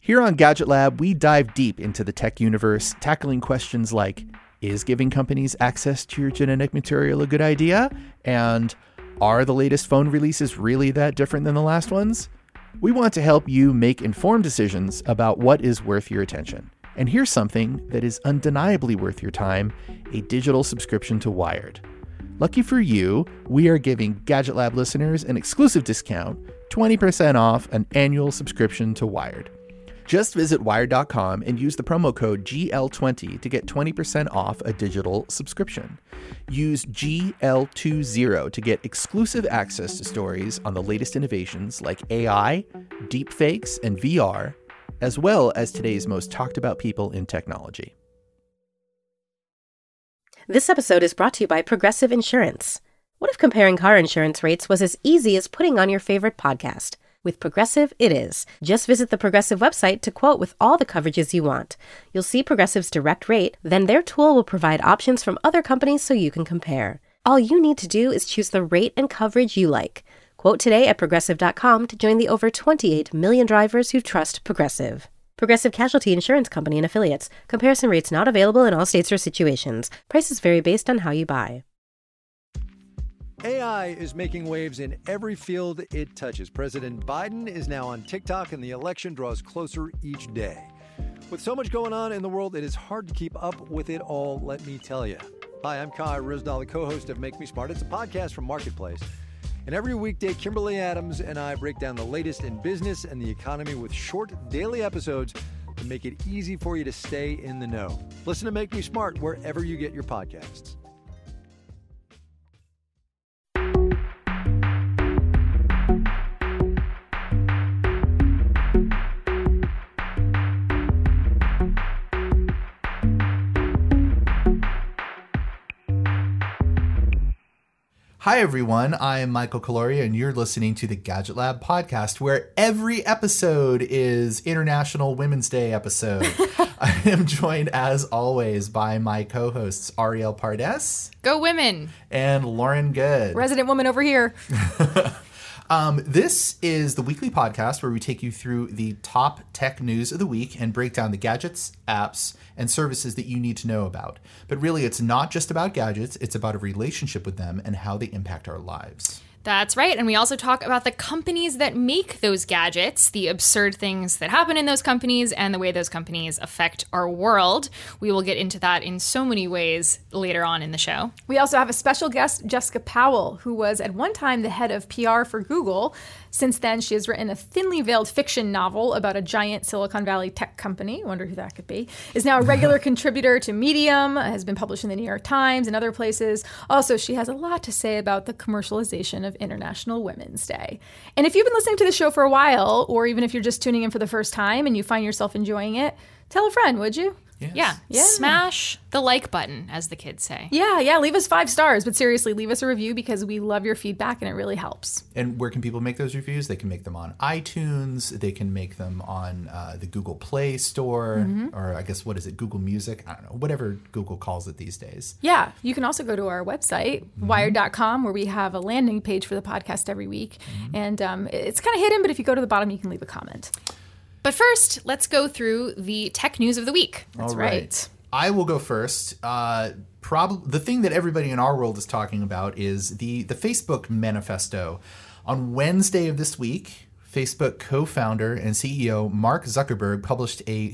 Here on Gadget Lab, we dive deep into the tech universe, tackling questions like, is giving companies access to your genetic material a good idea? And are the latest phone releases really that different than the last ones? We want to help you make informed decisions about what is worth your attention. And here's something that is undeniably worth your time, a digital subscription to Wired. Lucky for you, we are giving Gadget Lab listeners an exclusive discount, 20% off an annual subscription to Wired. Just visit Wired.com and use the promo code GL20 to get 20% off a digital subscription. Use GL20 to get exclusive access to stories on the latest innovations like AI, deepfakes, and VR, as well as today's most talked about people in technology. This episode is brought to you by Progressive Insurance. What if comparing car insurance rates was as easy as putting on your favorite podcast? With Progressive, it is. Just visit the Progressive website to quote with all the coverages you want. You'll see Progressive's direct rate, then their tool will provide options from other companies so you can compare. All you need to do is choose the rate and coverage you like. Quote today at Progressive.com to join the over 28 million drivers who trust Progressive. Progressive Casualty Insurance Company and Affiliates. Comparison rates not available in all states or situations. Prices vary based on how you buy. AI is making waves in every field it touches. President Biden is now on TikTok, and the election draws closer each day. With so much going on in the world, it is hard to keep up with it all, let me tell you. Hi, I'm Kai Ryssdal, the co-host of Make Me Smart. It's a podcast from Marketplace. And every weekday, Kimberly Adams and I break down the latest in business and the economy with short daily episodes to make it easy for you to stay in the know. Listen to Make Me Smart wherever you get your podcasts. Hi, everyone. I am Michael Caloria, and you're listening to the Gadget Lab podcast, where every episode is International Women's Day episode. I am joined, as always, by my co-hosts, Ariel Pardes. Go women. And Lauren Good. Resident woman over here. This is the weekly podcast where we take you through the top tech news of the week and break down the gadgets, apps, and services that you need to know about. But really, it's not just about gadgets. It's about a relationship with them and how they impact our lives. That's right. And we also talk about the companies that make those gadgets, the absurd things that happen in those companies, and the way those companies affect our world. We will get into that in so many ways later on in the show. We also have a special guest, Jessica Powell, who was at one time the head of PR for Google. Since then, she has written a thinly veiled fiction novel about a giant Silicon Valley tech company. Wonder who that could be. Is now a regular contributor to Medium, has been published in the New York Times and other places. Also, she has a lot to say about the commercialization of International Women's Day. And if you've been listening to the show for a while, or even if you're just tuning in for the first time and you find yourself enjoying it, tell a friend, would you? Yes. Yeah. Smash the like button, as the kids say. Yeah. Leave us 5 stars. But seriously, leave us a review because we love your feedback and it really helps. And where can people make those reviews? They can make them on iTunes. They can make them on the Google Play Store. Or I guess, what is it? Google Music? I don't know. Whatever Google calls it these days. Yeah. You can also go to our website, wired.com, where we have a landing page for the podcast every week. And it's kind of hidden, but if you go to the bottom, you can leave a comment. But first, let's go through the tech news of the week. That's right. I will go first. Probably the thing that everybody in our world is talking about is the Facebook manifesto. On Wednesday of this week, Facebook co-founder and CEO Mark Zuckerberg published a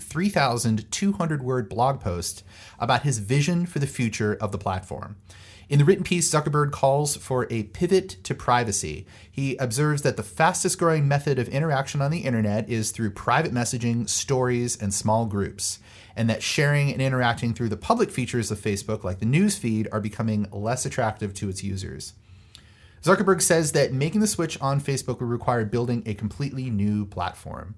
3,200-word blog post about his vision for the future of the platform. In the written piece, Zuckerberg calls for a pivot to privacy. He observes that the fastest growing method of interaction on the internet is through private messaging, stories, and small groups, and that sharing and interacting through the public features of Facebook, like the news feed, are becoming less attractive to its users. Zuckerberg says that making the switch on Facebook will require building a completely new platform.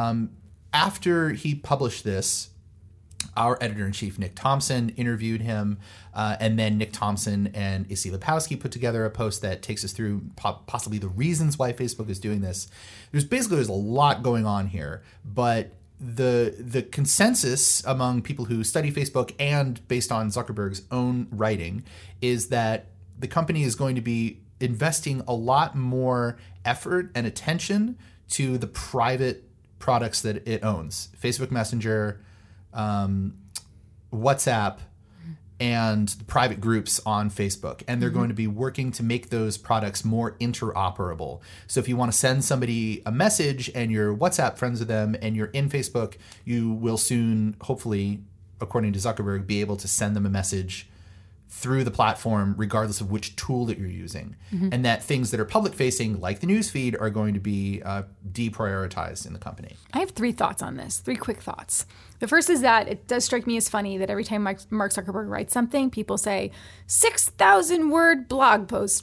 After he published this, our editor-in-chief, Nick Thompson, interviewed him, and then Nick Thompson and Issy Lepowski put together a post that takes us through possibly the reasons why Facebook is doing this. There's a lot going on here, but the consensus among people who study Facebook and based on Zuckerberg's own writing is that the company is going to be investing a lot more effort and attention to the private products that it owns: Facebook Messenger, WhatsApp, and the private groups on Facebook. And they're going to be working to make those products more interoperable. So if you want to send somebody a message and you're WhatsApp friends with them and you're in Facebook, you will soon, hopefully, according to Zuckerberg, be able to send them a message through the platform regardless of which tool that you're using. And that things that are public facing, like the newsfeed, are going to be deprioritized in the company. I have 3 thoughts on this, 3 quick thoughts. The first is that it does strike me as funny that every time Mark Zuckerberg writes something, people say 6,000 word blog post,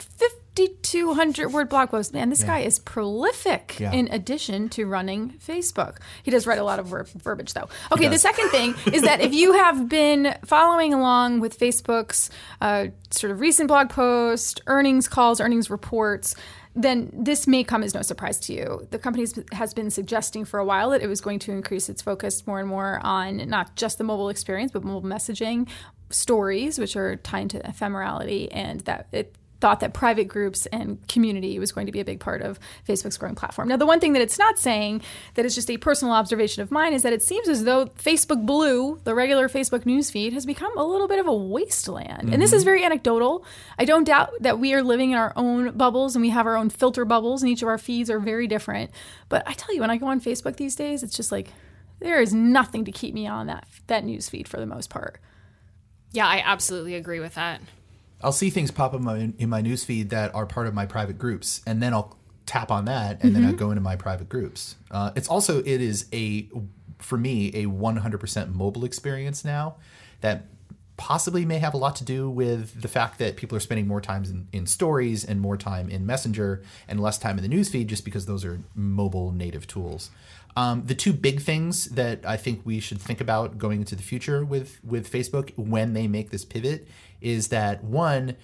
5,200 word blog post. Man, this guy is prolific in addition to running Facebook. He does write a lot of verbiage, though. Okay, the second thing is that if you have been following along with Facebook's sort of recent blog post, earnings calls, earnings reports, then this may come as no surprise to you. The company has been suggesting for a while that it was going to increase its focus more and more on not just the mobile experience, but mobile messaging, stories, which are tied to ephemerality, and that it thought that private groups and community was going to be a big part of Facebook's growing platform. Now, the one thing that it's not saying, that is just a personal observation of mine, is that it seems as though Facebook Blue, the regular Facebook newsfeed, has become a little bit of a wasteland. And this is very anecdotal. I don't doubt that we are living in our own bubbles and we have our own filter bubbles and each of our feeds are very different. But I tell you, when I go on Facebook these days, it's just like there is nothing to keep me on that newsfeed for the most part. Yeah, I absolutely agree with that. I'll see things pop up in my newsfeed that are part of my private groups, and then I'll tap on that, and then I'll go into my private groups. It is for me, a 100% mobile experience now that possibly may have a lot to do with the fact that people are spending more time in stories and more time in Messenger and less time in the newsfeed, just because those are mobile native tools. The 2 big things that I think we should think about going into the future with Facebook when they make this pivot is that, one,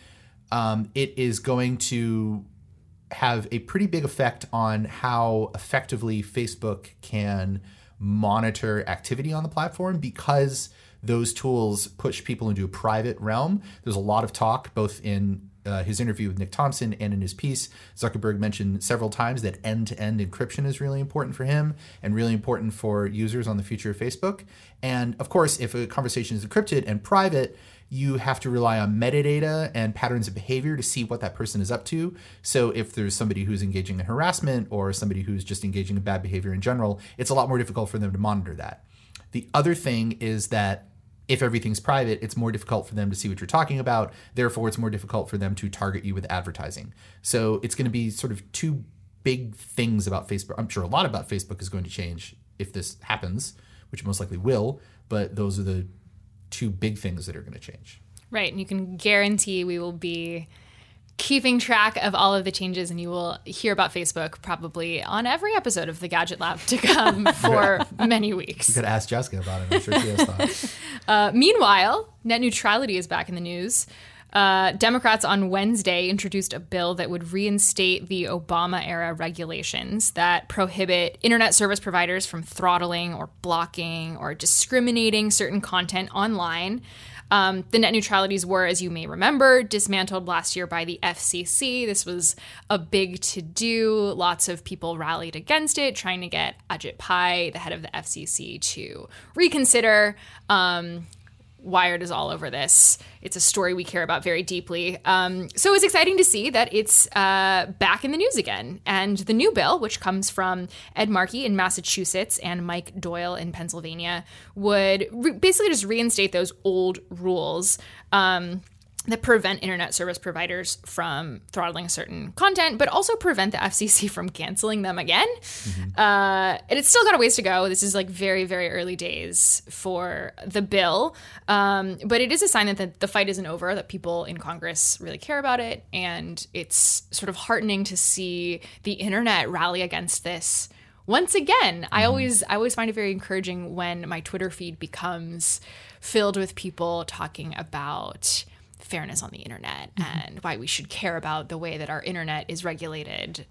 it is going to have a pretty big effect on how effectively Facebook can monitor activity on the platform, because those tools push people into a private realm. There's a lot of talk, both in his interview with Nick Thompson and in his piece. Zuckerberg mentioned several times that end-to-end encryption is really important for him and really important for users on the future of Facebook. And of course, if a conversation is encrypted and private, you have to rely on metadata and patterns of behavior to see what that person is up to. So if there's somebody who's engaging in harassment or somebody who's just engaging in bad behavior in general, it's a lot more difficult for them to monitor that. The other thing is that if everything's private, it's more difficult for them to see what you're talking about. Therefore, it's more difficult for them to target you with advertising. So it's going to be sort of 2 big things about Facebook. I'm sure a lot about Facebook is going to change if this happens, which most likely will, but those are the 2 big things that are going to change. Right. And you can guarantee we will be keeping track of all of the changes, and you will hear about Facebook probably on every episode of the Gadget Lab to come for many weeks. You could ask Jessica about it. I'm sure she has thoughts. Meanwhile, net neutrality is back in the news. Democrats on Wednesday introduced a bill that would reinstate the Obama-era regulations that prohibit internet service providers from throttling or blocking or discriminating certain content online. The net neutralities were, as you may remember, dismantled last year by the FCC. This was a big to-do. Lots of people rallied against it, trying to get Ajit Pai, the head of the FCC, to reconsider. Wired is all over this. It's a story we care about very deeply. So it's exciting to see that it's back in the news again. And the new bill, which comes from Ed Markey in Massachusetts and Mike Doyle in Pennsylvania, would basically just reinstate those old rules that prevent internet service providers from throttling certain content, but also prevent the FCC from canceling them again. And it's still got a ways to go. This is like very, very early days for the bill. But it is a sign that the fight isn't over, that people in Congress really care about it. And it's sort of heartening to see the internet rally against this once again. I always find it very encouraging when my Twitter feed becomes filled with people talking about fairness on the internet and why we should care about the way that our internet is regulated.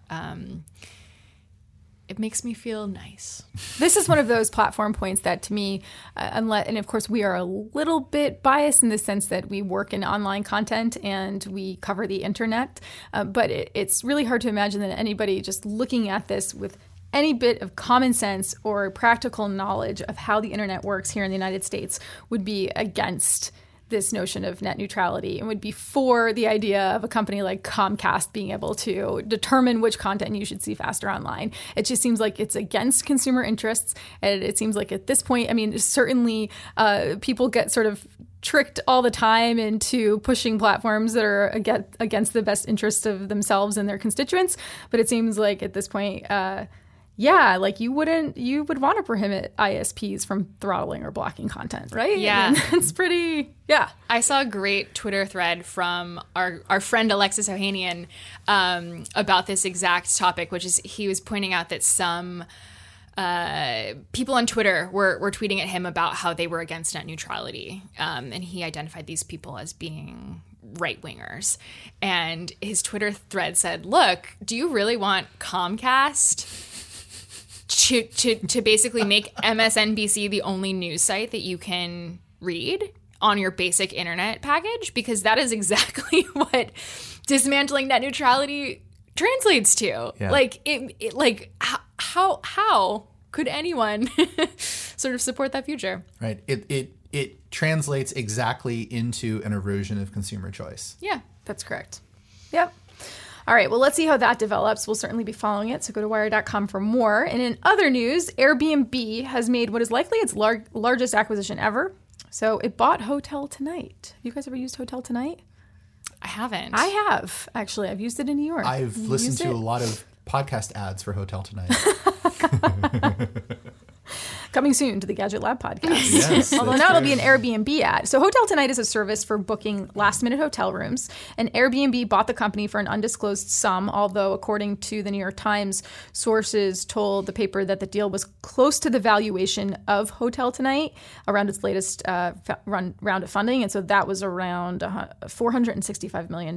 It makes me feel nice. This is one of those platform points that, to me, and of course we are a little bit biased in the sense that we work in online content and we cover the internet, but it's really hard to imagine that anybody just looking at this with any bit of common sense or practical knowledge of how the internet works here in the United States would be against this notion of net neutrality and would be for the idea of a company like Comcast being able to determine which content you should see faster online. It just seems like it's against consumer interests. And it seems like at this point, I mean, certainly people get sort of tricked all the time into pushing platforms that are against the best interests of themselves and their constituents. But it seems like at this point, like you would want to prohibit ISPs from throttling or blocking content, right? Yeah. I mean, it's pretty, yeah. I saw a great Twitter thread from our friend Alexis Ohanian about this exact topic, which is he was pointing out that some people on Twitter were tweeting at him about how they were against net neutrality. And he identified these people as being right-wingers. And his Twitter thread said, look, do you really want Comcast to basically make MSNBC the only news site that you can read on your basic internet package? Because that is exactly what dismantling net neutrality translates to. Yeah. Like, how could anyone sort of support that future? Right. It translates exactly into an erosion of consumer choice. Yeah. That's correct. Yep. All right, well, let's see how that develops. We'll certainly be following it, so go to wire.com for more. And in other news, Airbnb has made what is likely its largest acquisition ever. So it bought Hotel Tonight. Have you guys ever used Hotel Tonight? I haven't. I have, actually. I've used it in New York. I've listened to a lot of podcast ads for Hotel Tonight. Coming soon to the Gadget Lab podcast. Yes, Although now it'll be an Airbnb ad. So Hotel Tonight is a service for booking last-minute hotel rooms. And Airbnb bought the company for an undisclosed sum, although according to the New York Times, sources told the paper that the deal was close to the valuation of Hotel Tonight around its latest round of funding. And so that was around $465 million.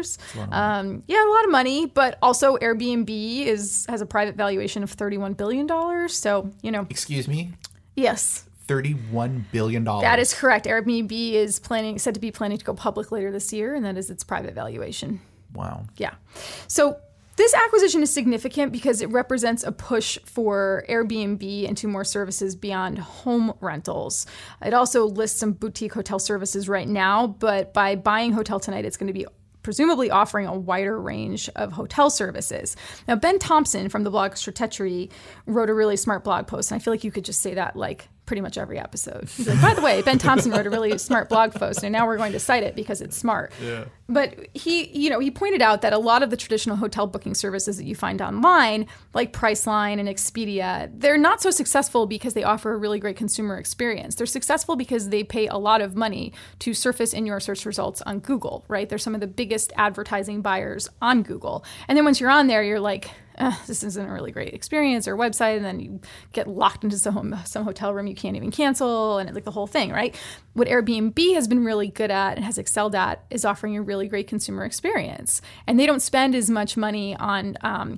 Yeah, a lot of money. But also Airbnb has a private valuation of $31 billion. So, Excuse me? Yes. $31 billion. That is correct. Airbnb is said to be planning to go public later this year, and that is its private valuation. Wow. Yeah. So this acquisition is significant because it represents a push for Airbnb into more services beyond home rentals. It also lists some boutique hotel services right now, but by buying Hotel Tonight, it's going to be presumably offering a wider range of hotel services. Now, Ben Thompson from the blog Stratechery wrote a really smart blog post, and I feel like you could just say that like pretty much every episode. He's like, by the way, Ben Thompson wrote a really smart blog post, and now we're going to cite it because it's smart. Yeah. But he pointed out that a lot of the traditional hotel booking services that you find online, like Priceline and Expedia, they're not so successful because they offer a really great consumer experience. They're successful because they pay a lot of money to surface in your search results on Google, right? They're some of the biggest advertising buyers on Google. And then once you're on there, you're like, this isn't a really great experience or website, and then you get locked into some hotel room you can't even cancel, and like the whole thing, right? What Airbnb has been really good at and has excelled at is offering a really great consumer experience. And they don't spend as much money on,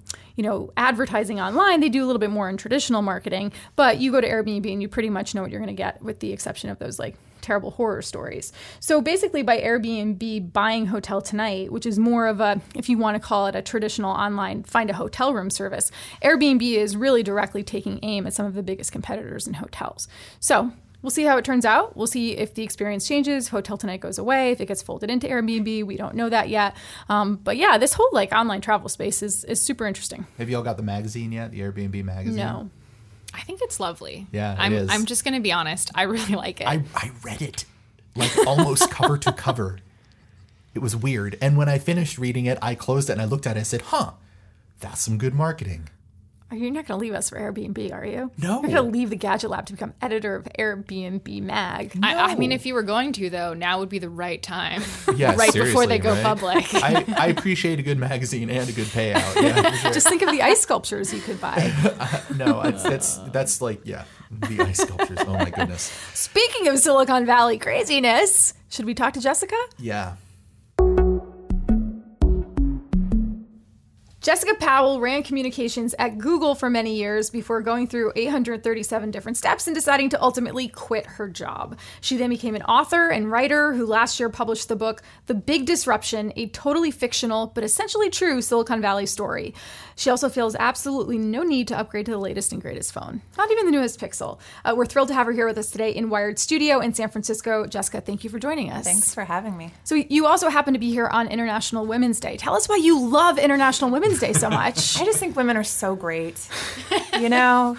advertising online. They do a little bit more in traditional marketing, but you go to Airbnb and you pretty much know what you're going to get, with the exception of those like terrible horror stories. So basically by Airbnb buying Hotel Tonight, which is more of a, if you want to call it a traditional online find a hotel room service, Airbnb is really directly taking aim at some of the biggest competitors in hotels. So we'll see how it turns out. We'll see if the experience changes, Hotel Tonight goes away, if it gets folded into Airbnb. We don't know that yet. But yeah, this whole like online travel space is super interesting. Have you all got the magazine yet? The Airbnb magazine? No. I think it's lovely. Yeah, it is. I'm just going to be honest. I really like it. I read it like almost cover to cover. It was weird. And when I finished reading it, I closed it and I looked at it and said, that's some good marketing. You're not going to leave us for Airbnb, are you? No. You're going to leave the Gadget Lab to become editor of Airbnb Mag. No. I mean, if you were going to, though, now would be the right time. Yeah, right seriously, before they go right? public. I appreciate a good magazine and a good payout. Yeah, for sure. Just think of the ice sculptures you could buy. No, that's like, yeah, the ice sculptures. Oh, my goodness. Speaking of Silicon Valley craziness, should we talk to Jessica? Yeah. Jessica Powell ran communications at Google for many years before going through 837 different steps and deciding to ultimately quit her job. She then became an author and writer who last year published the book The Big Disruption, a totally fictional but essentially true Silicon Valley story. She also feels absolutely no need to upgrade to the latest and greatest phone, not even the newest Pixel. We're thrilled to have her here with us today in Wired Studio in San Francisco. Jessica, thank you for joining us. Thanks for having me. So you also happen to be here on International Women's Day. Tell us why you love International Women's Day so much. I just think women are so great, you know.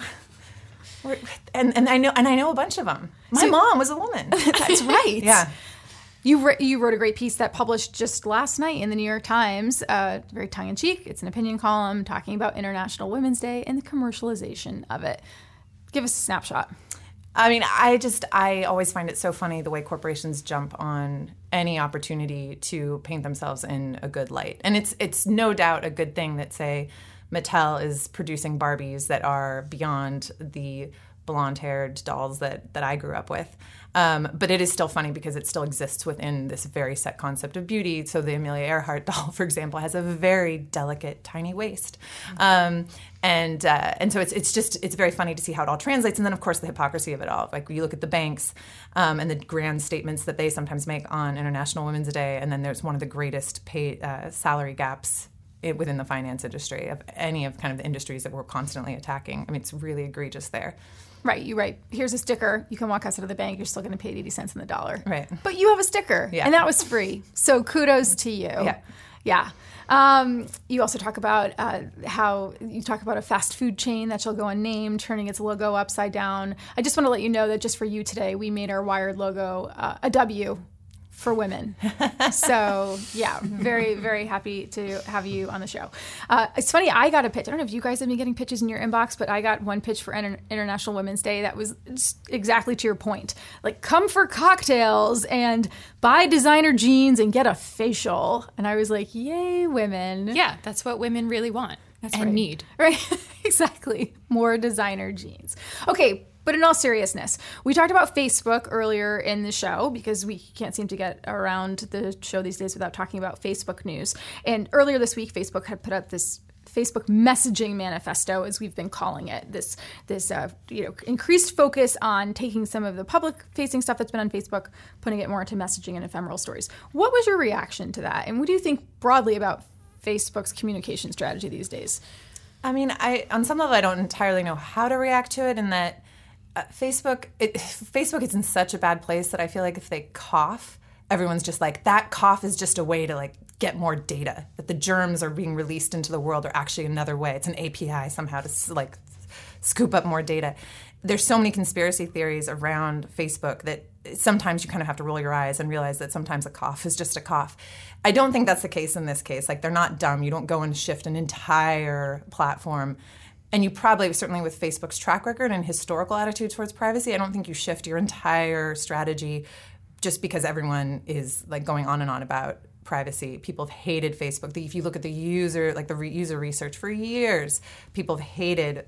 And I know a bunch of them. My mom was a woman. That's right. Yeah. You wrote a great piece that published just last night in the New York Times, very tongue-in-cheek. It's an opinion column talking about International Women's Day and the commercialization of it. Give us a snapshot. I mean, I always find it so funny the way corporations jump on any opportunity to paint themselves in a good light. And it's no doubt a good thing that, say, Mattel is producing Barbies that are beyond the blonde-haired dolls that I grew up with. But it is still funny because it still exists within this very set concept of beauty. So the Amelia Earhart doll, for example, has a very delicate, tiny waist. And so it's very funny to see how it all translates. And then, of course, the hypocrisy of it all. Like, you look at the banks and the grand statements that they sometimes make on International Women's Day, and then there's one of the greatest salary gaps within the finance industry of any of kind of the industries that we're constantly attacking. I mean, it's really egregious there. Right, you write, here's a sticker. You can walk outside of the bank. You're still going to pay 80 cents on the dollar. Right. But you have a sticker, and that was free. So kudos to you. Yeah. You also talk about how you talk about a fast food chain that shall go unnamed, turning its logo upside down. I just want to let you know that just for you today, we made our Wired logo a W for women. So yeah, very, very happy to have you on the show. It's funny, I got a pitch. I don't know if you guys have been getting pitches in your inbox, but I got one pitch for International Women's Day that was exactly to your point. Like, come for cocktails and buy designer jeans and get a facial. And I was like, yay, women. Yeah, that's what women really want and need. Right, exactly. More designer jeans. Okay. But in all seriousness, we talked about Facebook earlier in the show because we can't seem to get around the show these days without talking about Facebook news. And earlier this week, Facebook had put out this Facebook messaging manifesto, as we've been calling it, this increased focus on taking some of the public-facing stuff that's been on Facebook, putting it more into messaging and ephemeral stories. What was your reaction to that? And what do you think broadly about Facebook's communication strategy these days? I mean, on some level, I don't entirely know how to react to it in that Facebook is in such a bad place that I feel like if they cough, everyone's just like, that cough is just a way to like get more data, that the germs are being released into the world are actually another way. It's an API somehow to like scoop up more data. There's so many conspiracy theories around Facebook that sometimes you kind of have to roll your eyes and realize that sometimes a cough is just a cough. I don't think that's the case in this case. Like, they're not dumb. You don't go and shift an entire platform. And you probably, certainly with Facebook's track record and historical attitude towards privacy, I don't think you shift your entire strategy just because everyone is like going on and on about privacy. People have hated Facebook. If you look at the user research for years, people have hated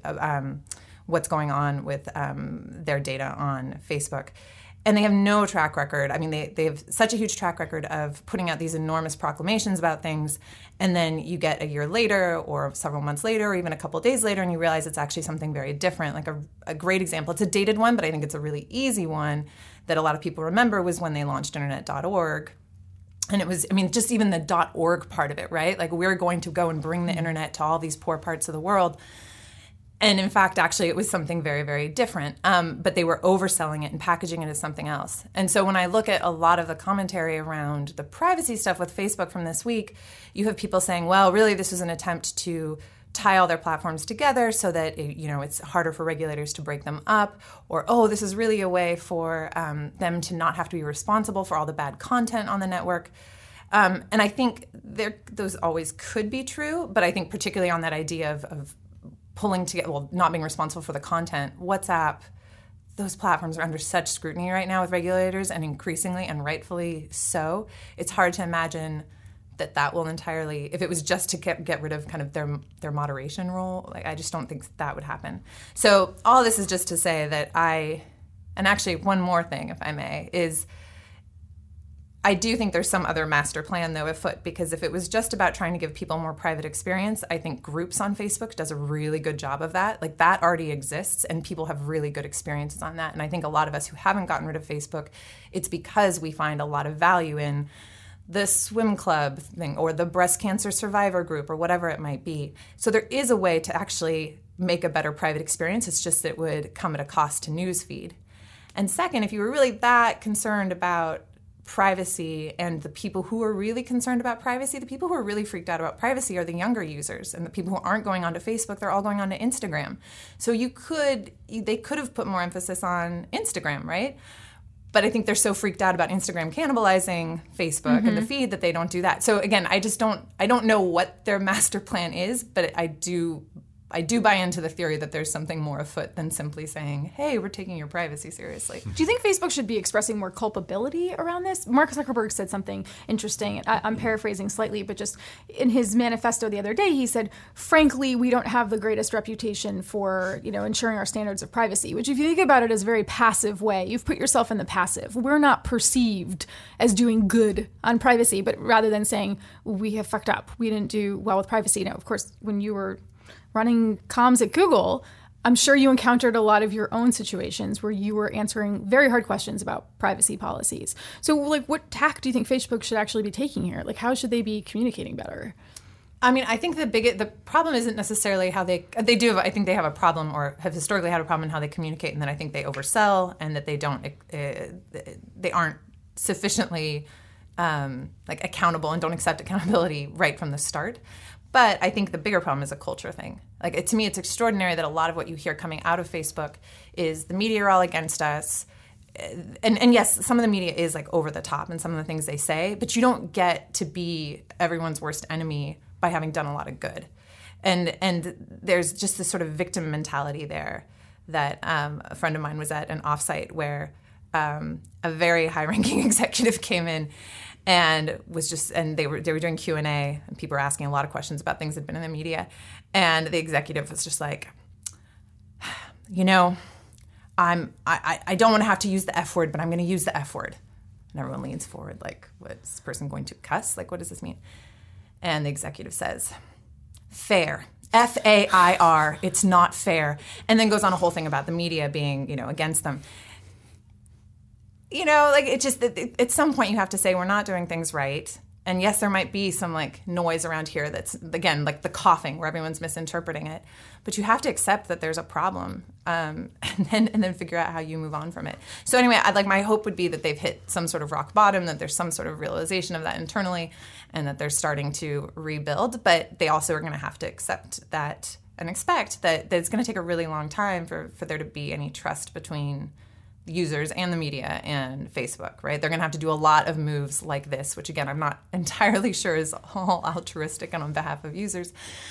what's going on with their data on Facebook. And they have no track record. I mean, they have such a huge track record of putting out these enormous proclamations about things, and then you get a year later or several months later or even a couple of days later and you realize it's actually something very different. Like a great example, it's a dated one, but I think it's a really easy one that a lot of people remember was when they launched Internet.org. And it was, I mean, just even the .org part of it, right? Like, we're going to go and bring the internet to all these poor parts of the world. And in fact, actually, it was something very, very different. But they were overselling it and packaging it as something else. And so when I look at a lot of the commentary around the privacy stuff with Facebook from this week, you have people saying, well, really, this was an attempt to tie all their platforms together so that it's harder for regulators to break them up, or, oh, this is really a way for them to not have to be responsible for all the bad content on the network. And I think those always could be true, but I think particularly on that idea of pulling together, not being responsible for the content, WhatsApp, those platforms are under such scrutiny right now with regulators, and increasingly and rightfully so. It's hard to imagine that will entirely, if it was just to get rid of kind of their moderation role, like, I just don't think that would happen. So all this is just to say that and actually one more thing, if I may, is I do think there's some other master plan, though, afoot, because if it was just about trying to give people more private experience, I think Groups on Facebook does a really good job of that. Like, that already exists, and people have really good experiences on that. And I think a lot of us who haven't gotten rid of Facebook, it's because we find a lot of value in the swim club thing or the breast cancer survivor group or whatever it might be. So there is a way to actually make a better private experience. It's just that it would come at a cost to newsfeed. And second, if you were really that concerned about privacy, and the people who are really concerned about privacy, the people who are really freaked out about privacy are the younger users, and the people who aren't going onto Facebook, they're all going onto Instagram. So they could have put more emphasis on Instagram, right? But I think they're so freaked out about Instagram cannibalizing Facebook and the feed that they don't do that. So again, I don't know what their master plan is, but I do buy into the theory that there's something more afoot than simply saying, hey, we're taking your privacy seriously. Do you think Facebook should be expressing more culpability around this? Mark Zuckerberg said something interesting. I'm paraphrasing slightly, but just in his manifesto the other day, he said, frankly, we don't have the greatest reputation for, ensuring our standards of privacy, which if you think about it as a very passive way, you've put yourself in the passive. We're not perceived as doing good on privacy, but rather than saying, we have fucked up, we didn't do well with privacy. Now, of course, when you were running comms at Google, I'm sure you encountered a lot of your own situations where you were answering very hard questions about privacy policies. So, what tack do you think Facebook should actually be taking here? How should they be communicating better? I mean, I think the problem isn't necessarily how they do. I think they have a problem, or have historically had a problem in how they communicate, and then I think they oversell, and that they aren't sufficiently accountable and don't accept accountability right from the start. But I think the bigger problem is a culture thing. To me, it's extraordinary that a lot of what you hear coming out of Facebook is the media are all against us. And yes, some of the media is over the top in some of the things they say, but you don't get to be everyone's worst enemy by having done a lot of good. And there's just this sort of victim mentality there that a friend of mine was at an offsite where a very high-ranking executive came in and they were doing Q&A, and people were asking a lot of questions about things that had been in the media, and the executive was just like, I don't want to have to use the F word, but I'm going to use the F word. And everyone leans forward like, what, is this person going to cuss? What does this mean? And the executive says, fair. F-A-I-R. It's not fair. And then goes on a whole thing about the media being, against them. It just, at some point you have to say we're not doing things right. And yes, there might be some noise around here that's, again, the coughing where everyone's misinterpreting it. But you have to accept that there's a problem and then figure out how you move on from it. So anyway, my hope would be that they've hit some sort of rock bottom, that there's some sort of realization of that internally, and that they're starting to rebuild. But they also are going to have to accept that and expect that it's going to take a really long time for there to be any trust between users and the media and Facebook, right? They're going to have to do a lot of moves like this, which again, I'm not entirely sure is all altruistic and on behalf of users,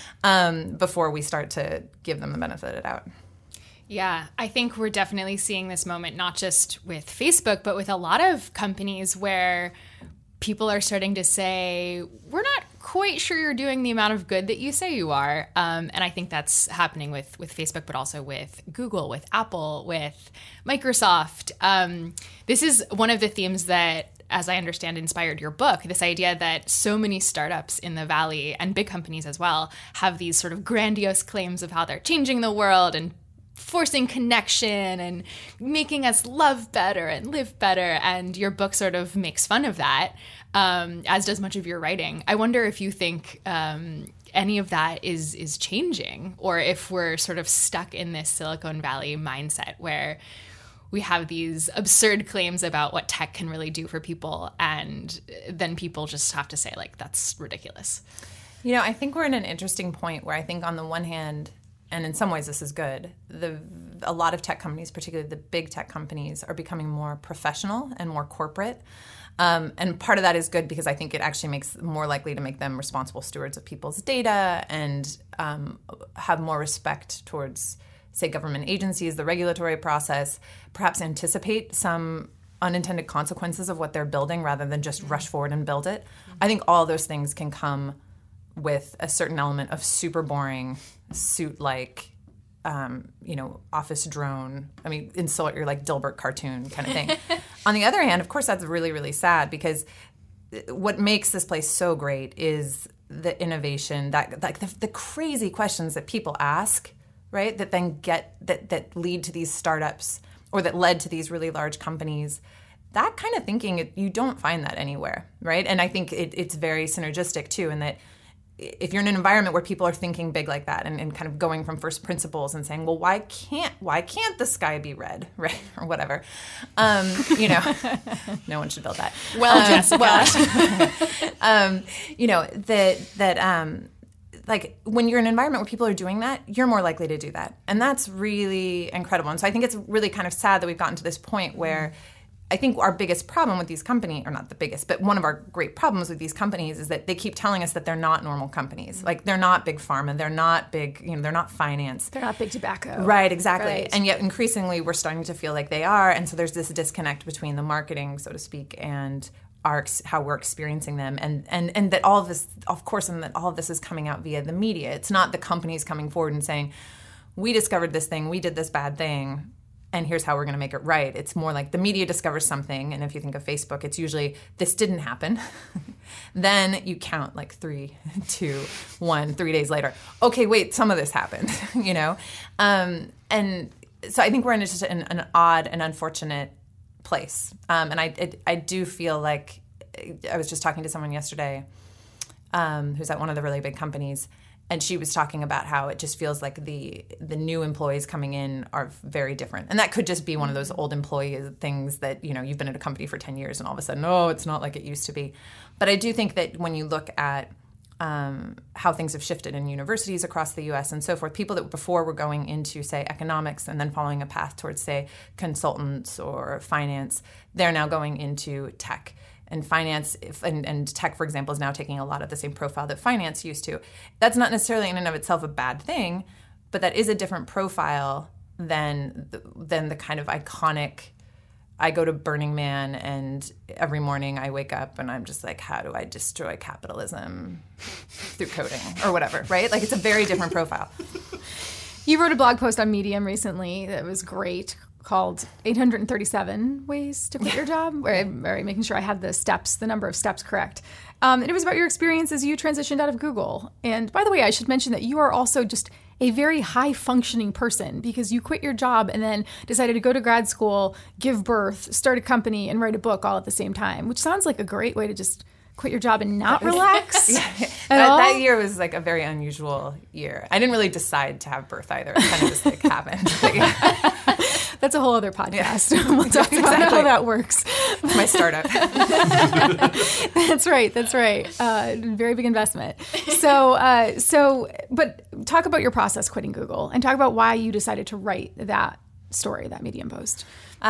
before we start to give them the benefit of the doubt. Yeah, I think we're definitely seeing this moment, not just with Facebook, but with a lot of companies where people are starting to say, we're not quite sure you're doing the amount of good that you say you are. And I think that's happening with Facebook, but also with Google, with Apple, with Microsoft. This is one of the themes that, as I understand, inspired your book, this idea that so many startups in the Valley, and big companies as well, have these sort of grandiose claims of how they're changing the world and forcing connection and making us love better and live better. And your book sort of makes fun of that, as does much of your writing. I wonder if you think any of that is changing, or if we're sort of stuck in this Silicon Valley mindset where we have these absurd claims about what tech can really do for people, and then people just have to say, that's ridiculous. I think we're in an interesting point where I think on the one hand, and in some ways this is good, a lot of tech companies, particularly the big tech companies, are becoming more professional and more corporate. And part of that is good because I think it actually makes more likely to make them responsible stewards of people's data and have more respect towards, say, government agencies, the regulatory process, perhaps anticipate some unintended consequences of what they're building rather than just rush forward and build it. I think all those things can come with a certain element of super boring suit-like, office drone. Insult your Dilbert cartoon kind of thing. On the other hand, of course, that's really, really sad, because what makes this place so great is the innovation, that like the crazy questions that people ask, right? That then that lead to these startups, or that led to these really large companies. That kind of thinking, you don't find that anywhere, right? And I think it's very synergistic too, in that if you're in an environment where people are thinking big like that, and kind of going from first principles and saying, well, why can't the sky be red, right, or whatever, no one should build that. Well, Jessica. Like when you're in an environment where people are doing that, you're more likely to do that, and that's really incredible. And so I think it's really kind of sad that we've gotten to this point where I think our biggest problem with these companies, or not the biggest, but one of our great problems with these companies is that they keep telling us that they're not normal companies. Like they're not big pharma, they're not big, they're not finance. They're not big tobacco. Right, exactly. Right. And yet increasingly we're starting to feel like they are. And so there's this disconnect between the marketing, so to speak, and how we're experiencing them. And that all of this, of course, and that all of this is coming out via the media. It's not the companies coming forward and saying, we discovered this thing, we did this bad thing, and here's how we're going to make it right. It's more like the media discovers something, and if you think of Facebook, it's usually, this didn't happen. Then you count like 3, 2, 1, 3 days later. Okay, wait, some of this happened, And so I think we're in just an odd and unfortunate place. And I do feel like, I was just talking to someone yesterday who's at one of the really big companies, and she was talking about how it just feels like the new employees coming in are very different. And that could just be one of those old employee things that, you've been at a company for 10 years and all of a sudden, oh, it's not like it used to be. But I do think that when you look at how things have shifted in universities across the U.S. and so forth, people that before were going into, say, economics and then following a path towards, say, consultants or finance, they're now going into tech. And finance and tech, for example, is now taking a lot of the same profile that finance used to. That's not necessarily in and of itself a bad thing, but that is a different profile than the kind of iconic, I go to Burning Man and every morning I wake up and I'm just like, how do I destroy capitalism through coding or whatever, right? Like it's a very different profile. You wrote a blog post on Medium recently that was great, called 837 Ways to Quit Your Job, where I'm making sure I had the number of steps correct. And it was about your experience as you transitioned out of Google. And by the way, I should mention that you are also just a very high-functioning person, because you quit your job and then decided to go to grad school, give birth, start a company, and write a book all at the same time, which sounds like a great way to just quit your job and not relax. That year was like a very unusual year. I didn't really decide to have birth either. It kind of just like happened. That's a whole other podcast. We'll talk about how that works. It's my startup. That's right. Very big investment. But talk about your process quitting Google, and talk about why you decided to write that story, that Medium post.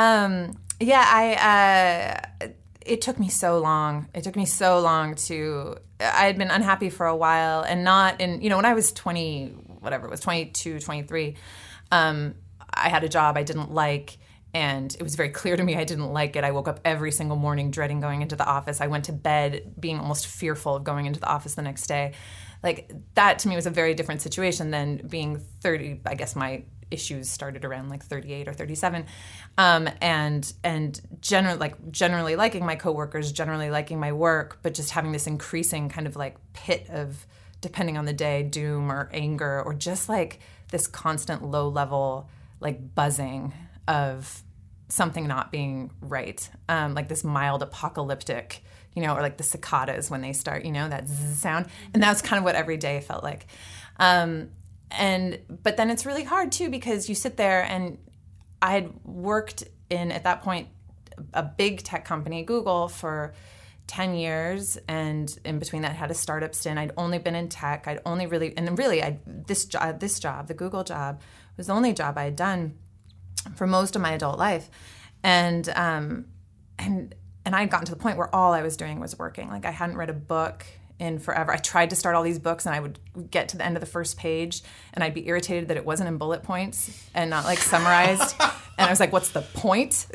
It took me so long. I had been unhappy for a while, and not in, when I was 22, 23, I had a job I didn't like, and it was very clear to me I didn't like it. I woke up every single morning dreading going into the office. I went to bed being almost fearful of going into the office the next day. Like, that to me was a very different situation than being 30. I guess my issues started around like 38 or 37. And generally liking my coworkers, generally liking my work, but just having this increasing kind of like pit of, depending on the day, doom or anger, or just like this constant low level like buzzing of something not being right, like this mild apocalyptic, or like the cicadas when they start, that zzz sound. And that's kind of what every day felt like. But then it's really hard too, because you sit there, and I had worked in, at that point, a big tech company, Google, for 10 years, and in between that had a startup stint. I'd only been in tech. This job, the Google job, was the only job I had done for most of my adult life. And I had gotten to the point where all I was doing was working. Like, I hadn't read a book in forever. I tried to start all these books, and I would get to the end of the first page, and I'd be irritated that it wasn't in bullet points and not like summarized. And I was like, what's the point?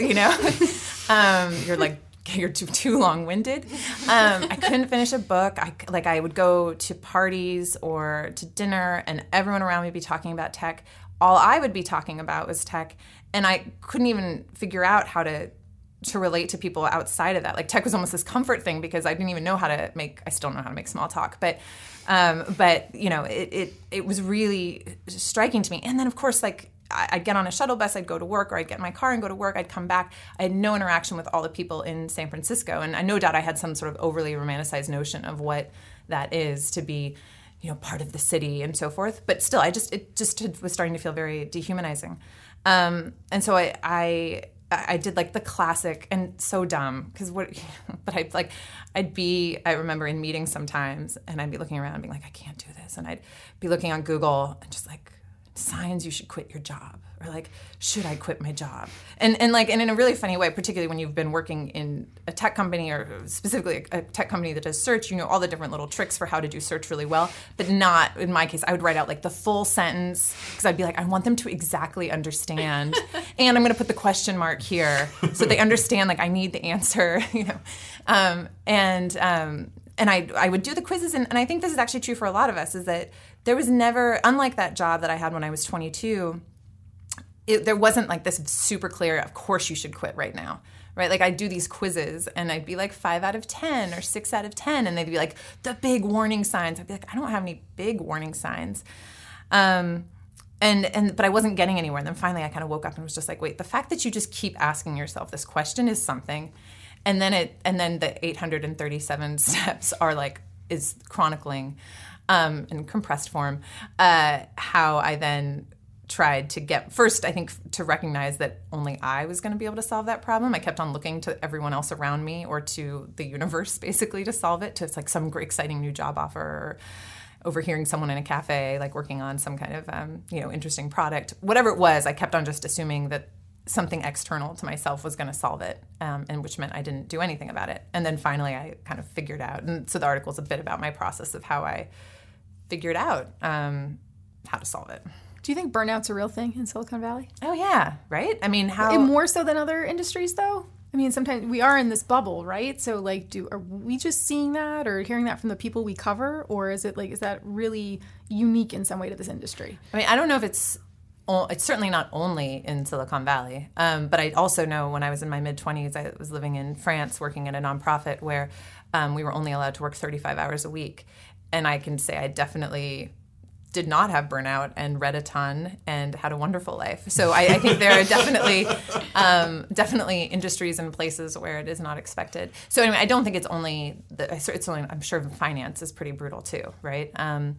You're too long-winded. I couldn't finish a book. I would go to parties or to dinner, and everyone around me would be talking about tech. All I would be talking about was tech, and I couldn't even figure out how to to relate to people outside of that. Like tech was almost this comfort thing because I didn't even know I still don't know how to make small talk, but you know, it was really striking to me. And then of course, like I'd get on a shuttle bus, I'd go to work, or I'd get in my car and go to work, I'd come back. I had no interaction with all the people in San Francisco. And I no doubt I had some sort of overly romanticized notion of what that is to be, you know, part of the city and so forth. But still, it just was starting to feel very dehumanizing. And so I did like the classic, and so dumb, because I remember in meetings sometimes, and I'd be looking around and being like, I can't do this. And I'd be looking on Google and just like, signs you should quit your job, or like, should I quit my job? And in a really funny way, particularly when you've been working in a tech company, or specifically a tech company that does search, you know all the different little tricks for how to do search really well, but not, in my case, I would write out like the full sentence, because I'd be like, I want them to exactly understand, and I'm going to put the question mark here so they understand, like, I need the answer, you know. And I would do the quizzes, and I think this is actually true for a lot of us, is that there was never, unlike that job that I had when I was 22, there wasn't like this super clear, of course you should quit right now, right? Like I'd do these quizzes, and I'd be like 5 out of 10 or 6 out of 10, and they'd be like, the big warning signs. I'd be like, I don't have any big warning signs. But I wasn't getting anywhere. And then finally I kind of woke up and was just like, wait, the fact that you just keep asking yourself this question is something. And then the 837 steps is chronicling in compressed form how I then tried to get, first, I think, to recognize that only I was going to be able to solve that problem. I kept on looking to everyone else around me, or to the universe, basically, to solve it, to like some great, exciting new job offer, or overhearing someone in a cafe, like working on some kind of, interesting product. Whatever it was, I kept on just assuming that something external to myself was going to solve it, and which meant I didn't do anything about it. And then finally I kind of figured out, and so the article is a bit about my process of how I figured out how to solve it. Do you think burnout's a real thing in Silicon Valley? Oh, yeah, right? I mean, how... And more so than other industries, though? I mean, sometimes we are in this bubble, right? So, like, are we just seeing that or hearing that from the people we cover? Or is that really unique in some way to this industry? I mean, I don't know if it's certainly not only in Silicon Valley, but I also know when I was in my mid-20s, I was living in France working at a nonprofit where we were only allowed to work 35 hours a week. And I can say I definitely did not have burnout and read a ton and had a wonderful life. So I think there are definitely industries and places where it is not expected. So anyway, I don't think it's only I'm sure finance is pretty brutal too, right?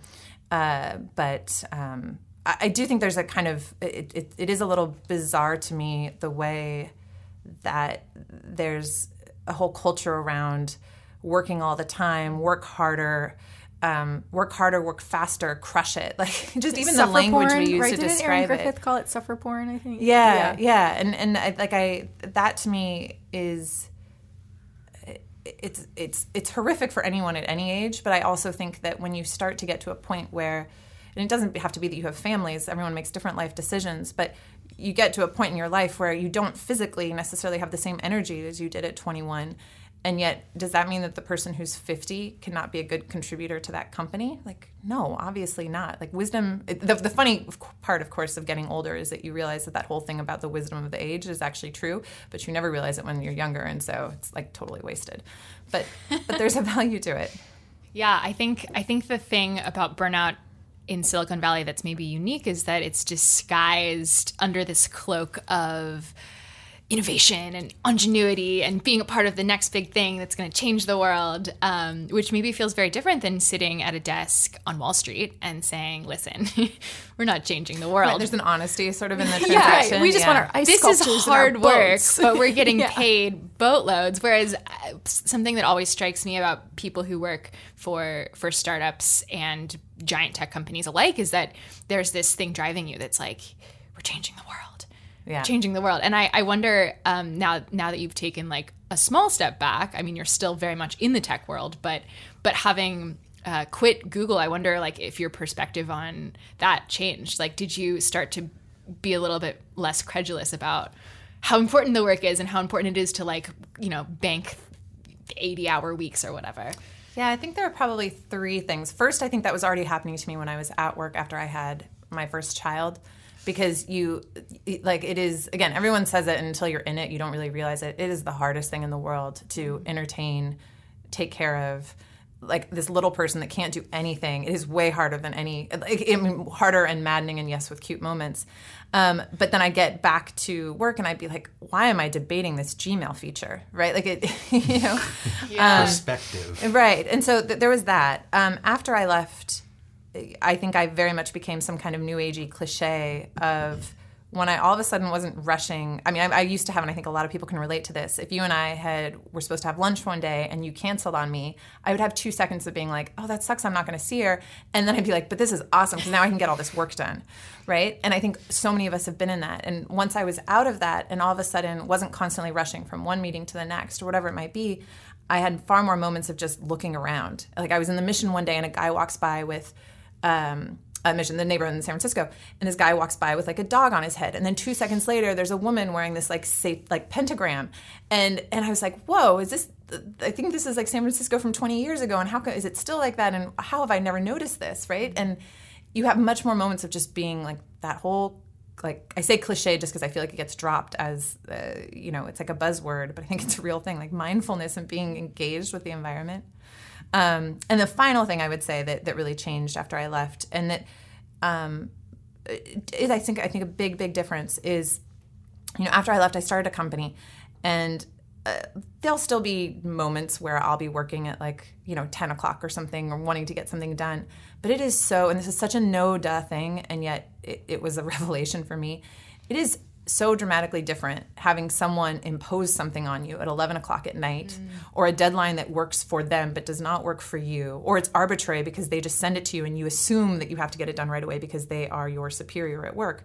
But I do think there's a kind of, it is a little bizarre to me the way that there's a whole culture around working all the time, work harder, work faster, crush it. Like just even the language porn, we use right? to Didn't describe Aaron it. Griffith call it suffer porn, I think? Yeah. And that to me is, it's horrific for anyone at any age, but I also think that when you start to get to a point where, and it doesn't have to be that you have families, everyone makes different life decisions, but you get to a point in your life where you don't physically necessarily have the same energy as you did at 21. And yet, does that mean that the person who's 50 cannot be a good contributor to that company? Like, no, obviously not. Like wisdom, the funny part, of course, of getting older is that you realize that whole thing about the wisdom of the age is actually true, but you never realize it when you're younger, and so it's like totally wasted. But there's a value to it. Yeah, I think the thing about burnout in Silicon Valley that's maybe unique is that it's disguised under this cloak of innovation and ingenuity and being a part of the next big thing that's going to change the world, which maybe feels very different than sitting at a desk on Wall Street and saying, listen, we're not changing the world. Right, there's an honesty sort of in the transaction. Yeah, right. We just want our ice This sculptures is hard and our work, boats. but we're getting paid boatloads. Whereas something that always strikes me about people who work for startups and giant tech companies alike is that there's this thing driving you that's like, we're changing the world. Yeah. Changing the world. And I wonder, now that you've taken like a small step back, I mean, you're still very much in the tech world, but having quit Google, I wonder like if your perspective on that changed. Like, did you start to be a little bit less credulous about how important the work is and how important it is to bank 80-hour weeks or whatever? Yeah, I think there are probably 3 things. First, I think that was already happening to me when I was at work after I had my first child, because it is, again, everyone says it, and until you're in it, you don't really realize it. It is the hardest thing in the world to entertain, take care of, like this little person that can't do anything. It is way harder than harder and maddening, and yes, with cute moments. But then I get back to work and I'd be like, why am I debating this Gmail feature, right? Like it, perspective. Right. And so there was that. After I left, I think I very much became some kind of new agey cliche of when I all of a sudden wasn't rushing. I mean, I used to have, and I think a lot of people can relate to this. If you and I were supposed to have lunch one day and you canceled on me, I would have 2 seconds of being like, oh, that sucks, I'm not going to see her. And then I'd be like, but this is awesome because now I can get all this work done, right? And I think so many of us have been in that. And once I was out of that and all of a sudden wasn't constantly rushing from one meeting to the next or whatever it might be, I had far more moments of just looking around. Like I was in the Mission one day and a guy walks by with Mission, the neighborhood in San Francisco, and this guy walks by with like a dog on his head, and then 2 seconds later, there's a woman wearing this like pentagram, and I was like, whoa, is this? I think this is like San Francisco from 20 years ago, and how is it still like that? And how have I never noticed this, right? And you have much more moments of just being like that whole, like I say cliche just because I feel like it gets dropped as it's like a buzzword, but I think it's a real thing, like mindfulness and being engaged with the environment. And the final thing I would say that really changed after I left, and that is I think a big difference is, after I left, I started a company, and there'll still be moments where I'll be working at 10 o'clock or something, or wanting to get something done. But it is so, and this is such a no-duh thing, and yet it was a revelation for me. It is so dramatically different having someone impose something on you at 11 o'clock at night, or a deadline that works for them but does not work for you, or it's arbitrary because they just send it to you and you assume that you have to get it done right away because they are your superior at work.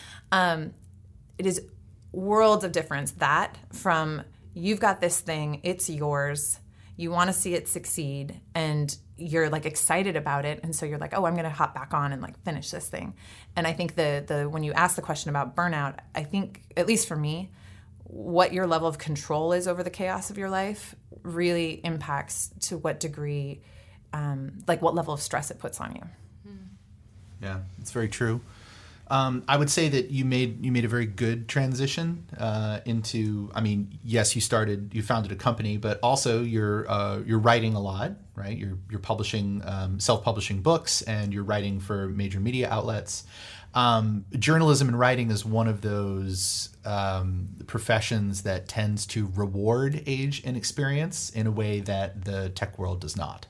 It is worlds of difference that from you've got this thing, it's yours, you want to see it succeed, and you're like excited about it, and so you're like, oh, I'm going to hop back on and like finish this thing. And I think the when you ask the question about burnout, I think, at least for me, what your level of control is over the chaos of your life really impacts to what degree, what level of stress it puts on you. Yeah, it's very true. I would say that you made a very good transition into. I mean, yes, you founded a company, but also you're writing a lot, right? You're publishing self-publishing books, and you're writing for major media outlets. Journalism and writing is one of those professions that tends to reward age and experience in a way that the tech world does not.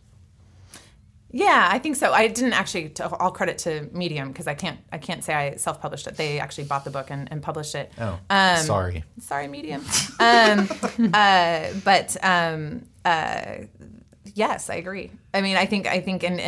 Yeah, I think so. I didn't actually. All credit to Medium, because I can't say I self-published it. They actually bought the book and published it. Oh, sorry, Medium. Yes, I agree. I mean, I think,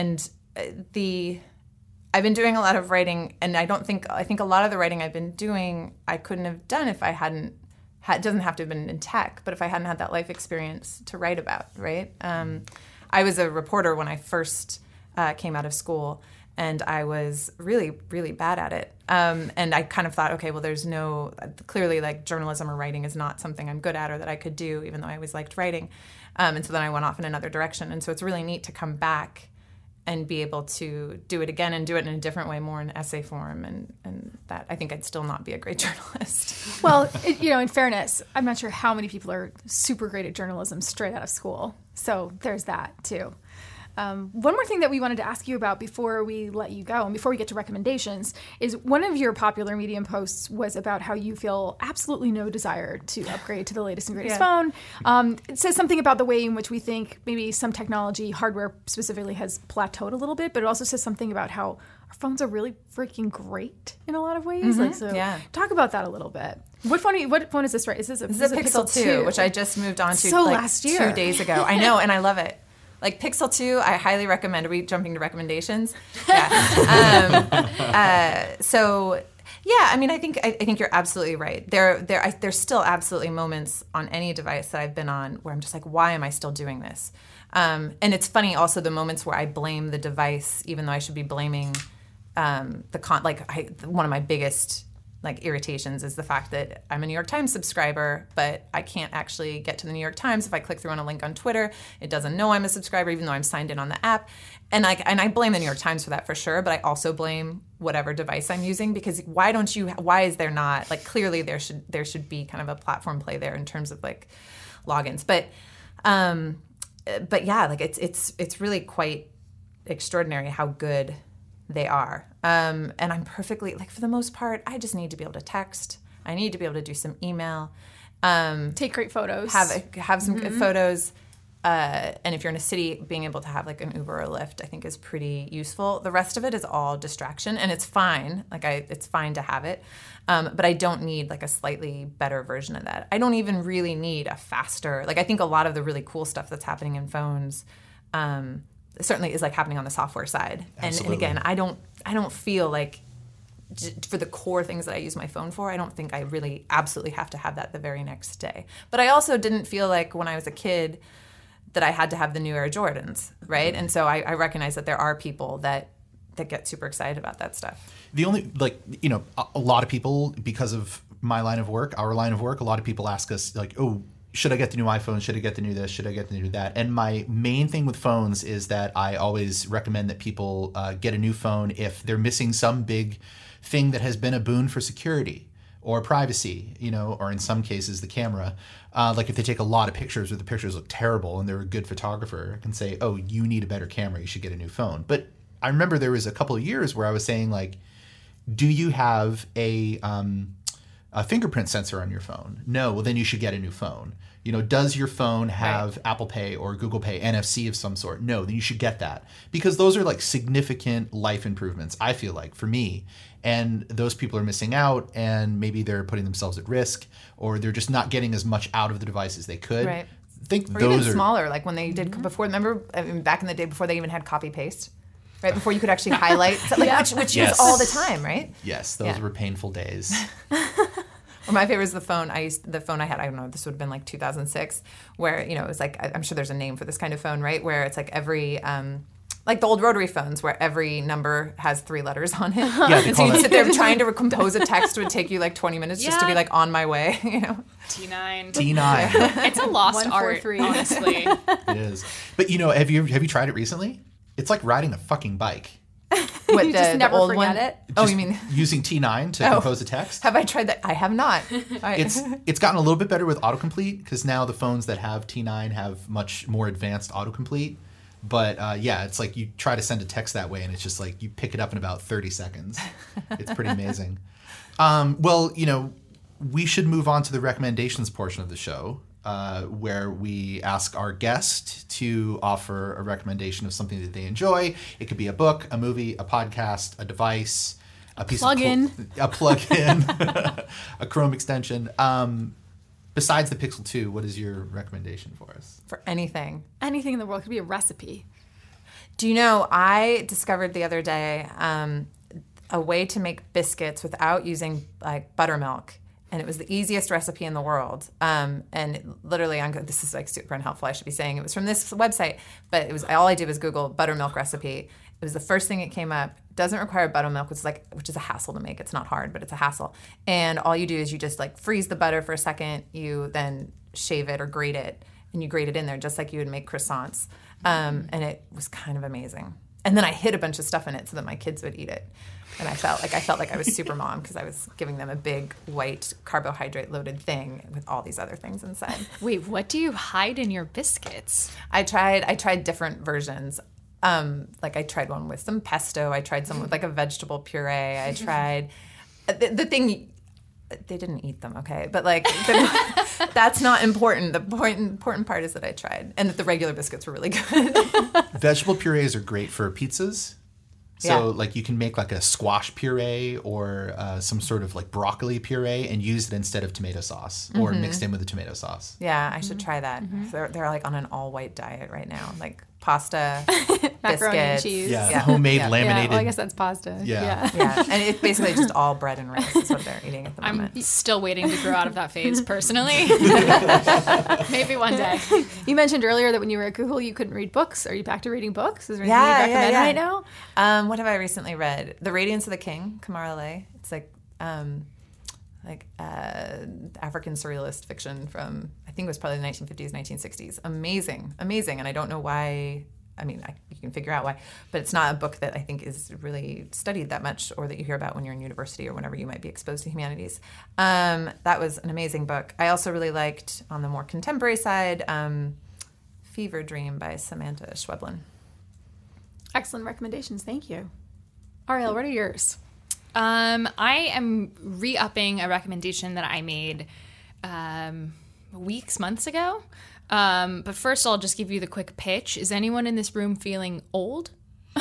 I've been doing a lot of writing, and I think a lot of the writing I've been doing I couldn't have done if I hadn't. It doesn't have to have been in tech, but if I hadn't had that life experience to write about, right? I was a reporter when I first came out of school, and I was really, really bad at it. And I kind of thought, okay, well, clearly like journalism or writing is not something I'm good at or that I could do, even though I always liked writing. And so then I went off in another direction. And so it's really neat to come back and be able to do it again and do it in a different way, more in essay form. And that, I think I'd still not be a great journalist. Well, in fairness, I'm not sure how many people are super great at journalism straight out of school. So there's that too. One more thing that we wanted to ask you about before we let you go and before we get to recommendations is one of your popular Medium posts was about how you feel absolutely no desire to upgrade to the latest and greatest phone. It says something about the way in which we think maybe some technology, hardware specifically, has plateaued a little bit, but it also says something about how our phones are really freaking great in a lot of ways. Mm-hmm. Talk about that a little bit. What phone is this, right? This is a Pixel 2, which I just moved on to last year. 2 days ago. I know, and I love it. Like Pixel 2, I highly recommend. Are we jumping to recommendations? Yeah. I mean, I think you're absolutely right. There's still absolutely moments on any device that I've been on where I'm just like, why am I still doing this? And it's funny also the moments where I blame the device, even though I should be blaming one of my biggest like irritations is the fact that I'm a New York Times subscriber, but I can't actually get to the New York Times if I click through on a link on Twitter. It doesn't know I'm a subscriber, even though I'm signed in on the app. And I blame the New York Times for that for sure, but I also blame whatever device I'm using, because why is there not, like, clearly there should be kind of a platform play there in terms of like logins. But yeah, like it's really quite extraordinary how good they are. And I'm perfectly, like, for the most part, I just need to be able to text. I need to be able to do some email. Take great photos. Have some good photos. And if you're in a city, being able to have like an Uber or Lyft, I think is pretty useful. The rest of it is all distraction, and it's fine. Like it's fine to have it. But I don't need like a slightly better version of that. I don't even really need a faster, like I think a lot of the really cool stuff that's happening in phones, certainly is like happening on the software side. And again, I don't feel like for the core things that I use my phone for, I don't think I really absolutely have to have that the very next day. But I also didn't feel like when I was a kid that I had to have the new Air Jordans, right? And so I recognize that there are people that get super excited about that stuff. The only, like, you know, a lot of people, because of my line of work, our line of work, a lot of people ask us, like, oh, should I get the new iPhone? Should I get the new this? Should I get the new that? And my main thing with phones is that I always recommend that people get a new phone if they're missing some big thing that has been a boon for security or privacy, you know, or in some cases the camera. Like if they take a lot of pictures or the pictures look terrible and they're a good photographer, I can say, oh, you need a better camera. You should get a new phone. But I remember there was a couple of years where I was saying, like, do you have a fingerprint sensor on your phone? No, well, then you should get a new phone. You know, does your phone have Apple Pay or Google Pay, NFC of some sort? No, then you should get that. Because those are like significant life improvements, I feel like, for me. And those people are missing out, and maybe they're putting themselves at risk, or they're just not getting as much out of the device as they could. Right. I think or those even are smaller, like when they did before, remember back in the day before they even had copy paste? Right, before you could actually highlight, like, which you use all the time, right? Yes, those were painful days. Well, my favorite is the phone I had, I don't know, this would have been like 2006, where, you know, it was like, I'm sure there's a name for this kind of phone, right? Where it's like every, like the old rotary phones where every number has 3 letters on it. Yeah, and so you'd sit there trying to compose a text would take you like 20 minutes just to be like on my way, you know? T9. T9. It's a lost art, honestly. It is. But, you know, have you tried it recently? It's like riding a fucking bike. What, you just never old forget one? it? Oh, you mean using T9 to compose a text? Have I tried that? I have not. It's gotten a little bit better with autocomplete, because now the phones that have T9 have much more advanced autocomplete. But yeah, it's like you try to send a text that way, and it's just like you pick it up in about 30 seconds. It's pretty amazing. Well, you know, we should move on to the recommendations portion of the show, where we ask our guest to offer a recommendation of something that they enjoy. It could be a book, a movie, a podcast, a device, a piece plug-in. a plug-in, a Chrome extension. Besides the Pixel 2, what is your recommendation for us? For anything. Anything in the world. Could be a recipe. Do you know, I discovered the other day a way to make biscuits without using like buttermilk. And it was the easiest recipe in the world. And literally, this is like super unhelpful, I should be saying. It was from this website, but it was all I did was Google buttermilk recipe. It was the first thing that came up. Doesn't require buttermilk, which is a hassle to make. It's not hard, but it's a hassle. And all you do is you just like freeze the butter for a second. You then shave it or grate it, and you grate it in there just like you would make croissants. And it was kind of amazing. And then I hid a bunch of stuff in it so that my kids would eat it. And I felt like I was super mom because I was giving them a big white carbohydrate loaded thing with all these other things inside. Wait, what do you hide in your biscuits? I tried different versions. Like I tried one with some pesto. I tried some with like a vegetable puree. I tried the thing. They didn't eat them, okay? But like that's not important. The important part is that I tried, and that the regular biscuits were really good. Vegetable purees are great for pizzas. So like you can make like a squash puree or some sort of like broccoli puree and use it instead of tomato sauce or mixed in with the tomato sauce. Yeah, I should try that. They're like on an all white diet right now, like pasta, Macaroni and biscuits. cheese. Yeah, homemade laminated. Yeah, well, I guess that's pasta. Yeah. Yeah, and it's basically just all bread and rice is what they're eating at the moment. I'm still waiting to grow out of that phase, personally. Maybe one day. You mentioned earlier that when you were at Google, you couldn't read books. Are you back to reading books? Is there anything you recommend right now? What have I recently read? The Radiance of the King, Kamara Leigh. It's like African surrealist fiction from, I think it was probably the 1950s, 1960s. Amazing. And I don't know why. I mean, you can figure out why, but it's not a book that I think is really studied that much, or that you hear about when you're in university or whenever you might be exposed to humanities. That was an amazing book. I also really liked, on the more contemporary side, Fever Dream by Samantha Schweblin. Excellent recommendations. Thank you. Ariel, what are yours? I am re-upping a recommendation that I made months ago. But first, I'll just give you the quick pitch. Is anyone in this room feeling old?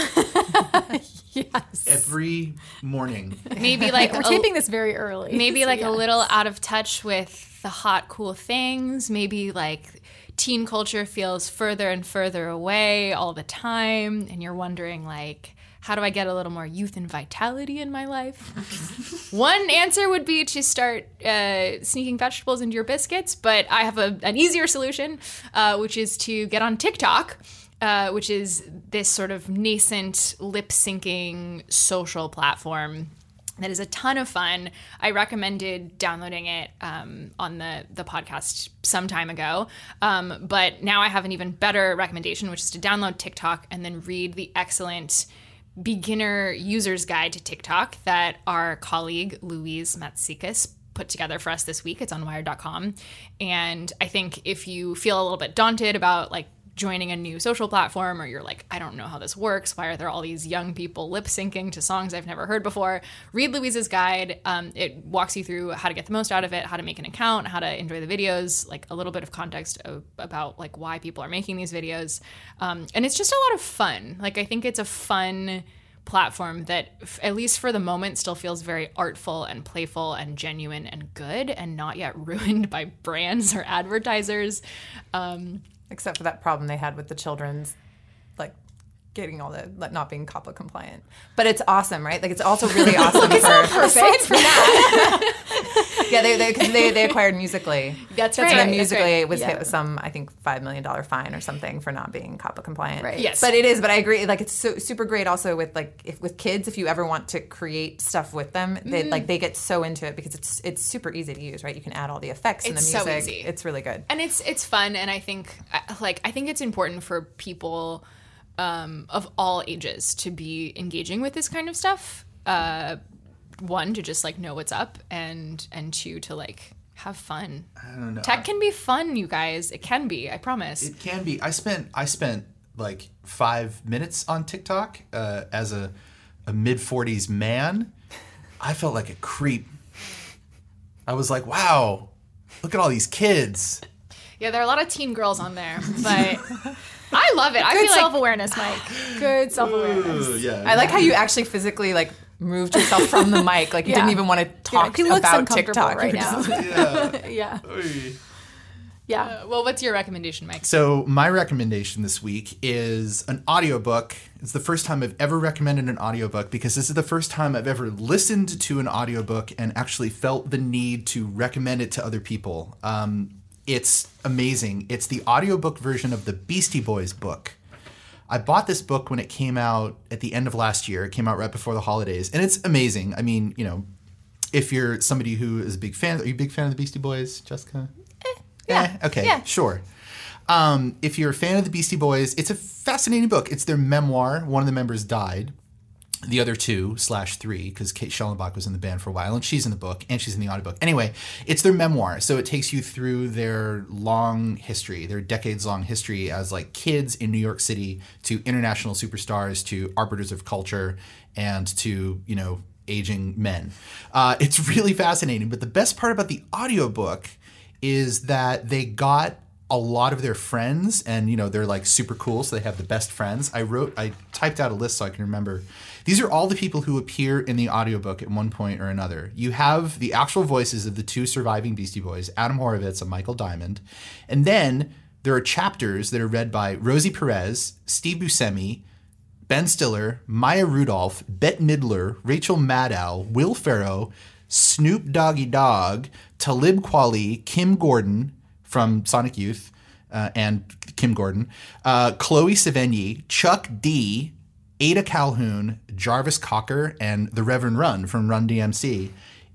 Yes. Every morning. Maybe like We're taping this very early. Maybe so like yes. a little out of touch with the hot, cool things. Maybe like teen culture feels further and further away all the time, and you're wondering like, how do I get a little more youth and vitality in my life? One answer would be to start sneaking vegetables into your biscuits, but I have an easier solution, which is to get on TikTok, which is this sort of nascent lip-syncing social platform that is a ton of fun. I recommended downloading it on the podcast some time ago, but now I have an even better recommendation, which is to download TikTok and then read the excellent beginner user's guide to TikTok that our colleague Louise Matsikas put together for us this week. It's on wired.com. And I think if you feel a little bit daunted about like joining a new social platform, or you're like, I don't know how this works, why are there all these young people lip syncing to songs I've never heard before, read Louise's guide. It walks you through how to get the most out of it, how to make an account, how to enjoy the videos, like a little bit of context about like why people are making these videos. And it's just a lot of fun. Like, I think it's a fun platform that, at least for the moment, still feels very artful and playful and genuine and good, and not yet ruined by brands or advertisers. Except for that problem they had with the children's, like, getting all the, like, not being COPPA compliant. But it's awesome, right? Like, it's also really awesome for that. Yeah, they acquired Musical.ly. That's And right. then Musical.ly was Yeah. hit with some, I think, $5 million fine or something for not being COPPA compliant. Right. Yes. But it is. But I agree. Like, it's so super great. Also with with kids, if you ever want to create stuff with them, they get so into it because it's super easy to use. Right. You can add all the effects and the It's music. so easy. It's really good. And it's fun, and I think it's important for people of all ages to be engaging with this kind of stuff. One, to just like know what's up, and two, to like have fun. I don't know. Tech can be fun, you guys. It can be. I promise. It can be. I spent like 5 minutes on TikTok as a mid-40s man. I felt like a creep. I was like, wow, look at all these kids. Yeah, there are a lot of teen girls on there, but I love it. I Good feel like self-awareness, Mike. Good self-awareness. Yeah. I like how you actually physically like moved yourself from the mic. Like you Yeah. didn't even want to talk he looks about uncomfortable TikTok right now. Yeah. Yeah. Oy. Yeah. well, what's your recommendation, Mike? So my recommendation this week is an audiobook. It's the first time I've ever recommended an audiobook because this is the first time I've ever listened to an audiobook and actually felt the need to recommend it to other people. It's amazing. It's the audiobook version of the Beastie Boys book. I bought this book when it came out at the end of last year. It came out right before the holidays, and it's amazing. I mean, you know, if you're somebody who is a big fan, are you a big fan of the Beastie Boys, Jessica? Okay, Yeah. sure. If you're a fan of the Beastie Boys, it's a fascinating book. It's their memoir. One of the members died. The other 2/3, because Kate Schellenbach was in the band for a while, and she's in the book, and she's in the audiobook. Anyway, it's their memoir, so it takes you through their long history, their decades-long history as like kids in New York City to international superstars to arbiters of culture and to, you know, aging men. It's really fascinating, but the best part about the audiobook is that they got a lot of their friends, and, you know, they're like super cool, so they have the best friends. I typed out a list so I can remember. These are all the people who appear in the audiobook at one point or another. You have the actual voices of the 2 surviving Beastie Boys, Adam Horovitz and Michael Diamond. And then there are chapters that are read by Rosie Perez, Steve Buscemi, Ben Stiller, Maya Rudolph, Bette Midler, Rachel Maddow, Will Ferrell, Snoop Doggy Dogg, Talib Kweli, Kim Gordon from Sonic Youth, and Kim Gordon, Chloe Sevigny, Chuck D, Ada Calhoun, Jarvis Cocker, and the Reverend Run from Run DMC.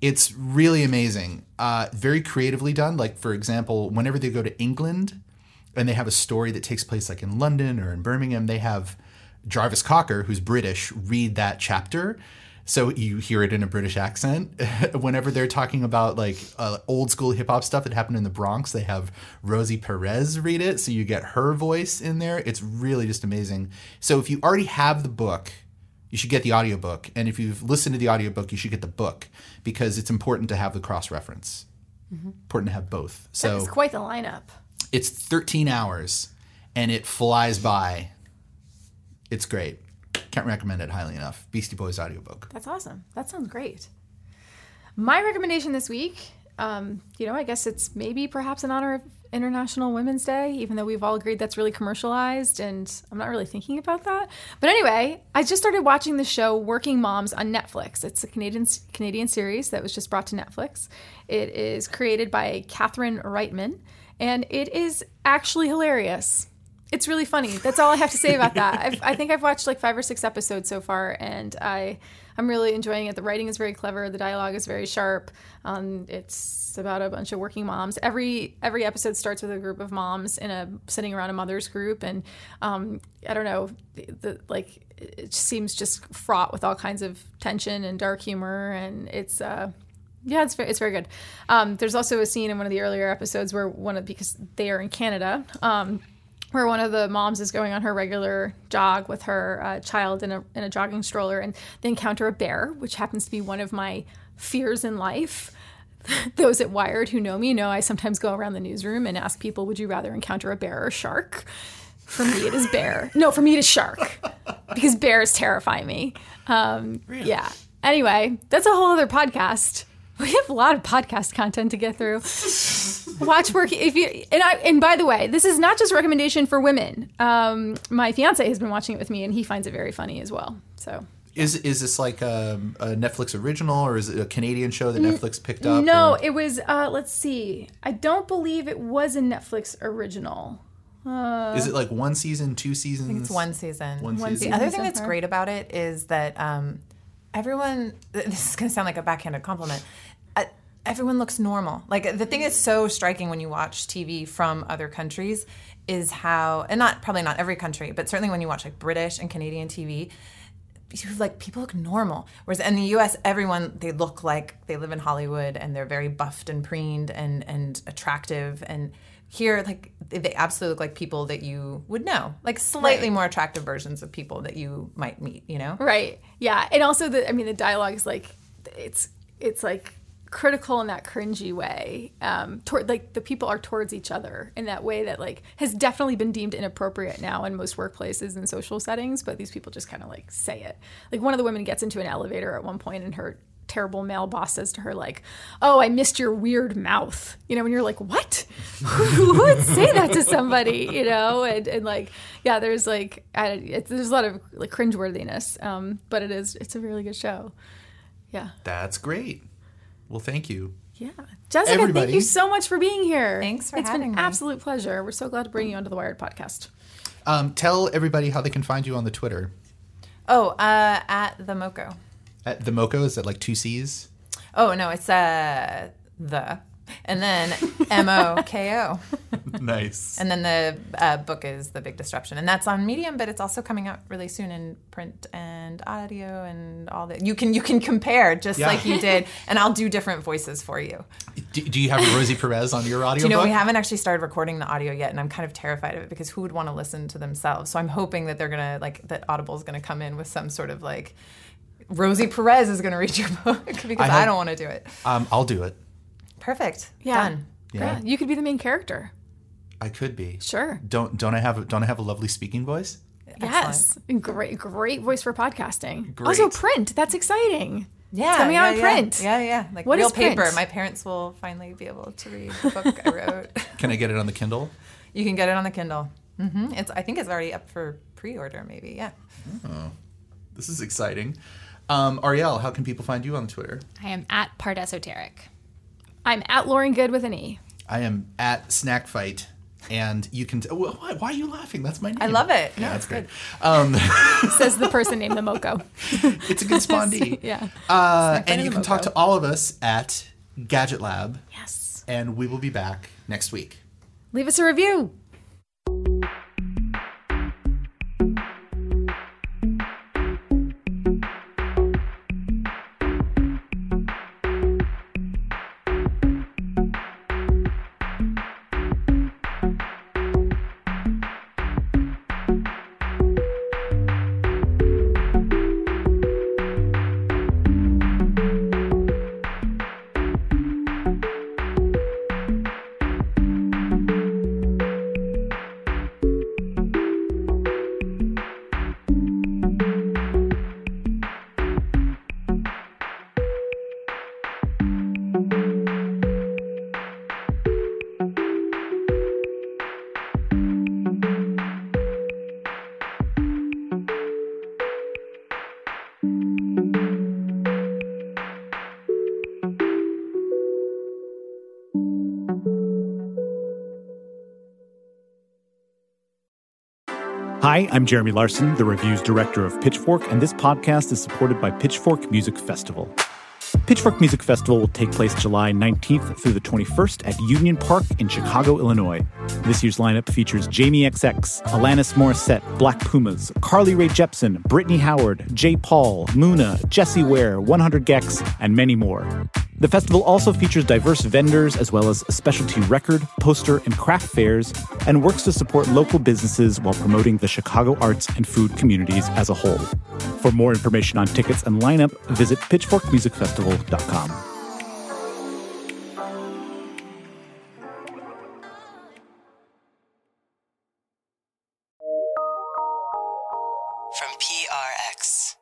It's really amazing. Very creatively done. Like, for example, whenever they go to England and they have a story that takes place like in London or in Birmingham, they have Jarvis Cocker, who's British, read that chapter. So you hear it in a British accent. Whenever they're talking about like old school hip hop stuff that happened in the Bronx, they have Rosie Perez read it. So you get her voice in there. It's really just amazing. So if you already have the book, you should get the audiobook. And if you've listened to the audiobook, you should get the book because it's important to have the cross-reference. Important to have both. So It's quite the lineup. it's 13 hours and it flies by. It's great. Can't recommend it highly enough. Beastie Boys audiobook. That's awesome. That sounds great. My recommendation this week, I guess it's maybe perhaps in honor of International Women's Day, even though we've all agreed that's really commercialized, and I'm not really thinking about that. But anyway, I just started watching the show Working Moms on Netflix. It's a Canadian series that was just brought to Netflix. It is created by Catherine Reitman, and it is actually hilarious. It's really funny. That's all I have to say about that. I think I've watched like 5 or 6 episodes so far, and I'm really enjoying it. The writing is very clever. The dialogue is very sharp. It's about a bunch of working moms. Every episode starts with a group of moms sitting around a mother's group, and I don't know, it seems just fraught with all kinds of tension and dark humor, and it's very good. There's also a scene in one of the earlier episodes where because they are in Canada. Where one of the moms is going on her regular jog with her child in a jogging stroller, and they encounter a bear, which happens to be one of my fears in life. Those at Wired who know me know I sometimes go around the newsroom and ask people, would you rather encounter a bear or a shark? For me, it is bear. No, for me, it is shark. Because bears terrify me. Really? Yeah. Anyway, that's a whole other podcast. We have a lot of podcast content to get through. Watch Working. And by the way, this is not just a recommendation for women. My fiance has been watching it with me, and he finds it very funny as well. So, is this like a Netflix original, or is it a Canadian show that Netflix picked up? No, it was. Let's see. I don't believe it was a Netflix original. Is it like 1 season, 2 seasons? I think it's 1 season. One season. The other thing that's great about it is that everyone, this is going to sound like a backhanded compliment, everyone looks normal. Like, the thing that's so striking when you watch TV from other countries is how, and probably not every country, but certainly when you watch like British and Canadian TV, people look normal. Whereas in the U.S., everyone, they look like they live in Hollywood and they're very buffed and preened and attractive. And here, like, they absolutely look like people that you would know, like slightly more attractive versions of people that you might meet, you know? Right. Yeah. And also, the dialogue is like, it's like critical in that cringy way. The people are towards each other in that way that like has definitely been deemed inappropriate now in most workplaces and social settings, but these people just kind of like say it. Like, one of the women gets into an elevator at one point and her terrible male boss says to her like, "Oh, I missed your weird mouth," and you're like, what? Who would say that to somebody? And like, yeah, there's like, there's a lot of like cringeworthiness, but it's a really good show. Yeah, that's great. Well, thank you. Yeah, Jessica, everybody. Thank you so much for being here. Thanks for having me. It's been an absolute pleasure. We're so glad to bring you onto the Wired podcast. Tell everybody how they can find you on the Twitter. Oh, at the Moco. At the Moco, is that like 2 C's? Oh, no, it's and then MOKO. Nice. And then the book is The Big Disruption. And that's on Medium, but it's also coming out really soon in print and audio and all that. You can compare just like you did, and I'll do different voices for you. Do you have Rosie Perez on your audio Do you know, book? we haven't actually started recording the audio yet, and I'm kind of terrified of it because who would want to listen to themselves? So I'm hoping that they're going to, that Audible's going to come in with some sort of like, Rosie Perez is going to read your book because I don't want to do it. I'll do it. Perfect. Yeah. Done. Yeah. You could be the main character. I could be. Sure. Don't I have a lovely speaking voice? Yes. Great voice for podcasting. Great. Also print. That's exciting. Yeah. It's coming out in print. Yeah. Like what real is print? paper. My parents will finally be able to read the book I wrote. Can I get it on the Kindle? You can get it on the Kindle. Mm-hmm. I think it's already up for pre-order maybe. Yeah. Oh, this is exciting. Arielle, how can people find you on Twitter? I am at Part Esoteric. I'm at Lauren Good with an E. I am at Snack Fight, And you can... why are you laughing? That's my name. I love it. Yeah, No, that's great. Says the person named the Moco. It's a good spondee. Yeah. And you the can talk Moco. to all of us at Gadget Lab. Yes. And we will be back next week. Leave us a review. Hi, I'm Jeremy Larson, the reviews director of Pitchfork, and this podcast is supported by Pitchfork Music Festival. Pitchfork Music Festival will take place July 19th through the 21st at Union Park in Chicago, Illinois. This year's lineup features Jamie XX, Alanis Morissette, Black Pumas, Carly Rae Jepsen, Brittany Howard, J. Paul, Muna, Jessie Ware, 100 Gex, and many more. The festival also features diverse vendors as well as specialty record, poster, and craft fairs, and works to support local businesses while promoting the Chicago arts and food communities as a whole. For more information on tickets and lineup, visit pitchforkmusicfestival.com. From PRX.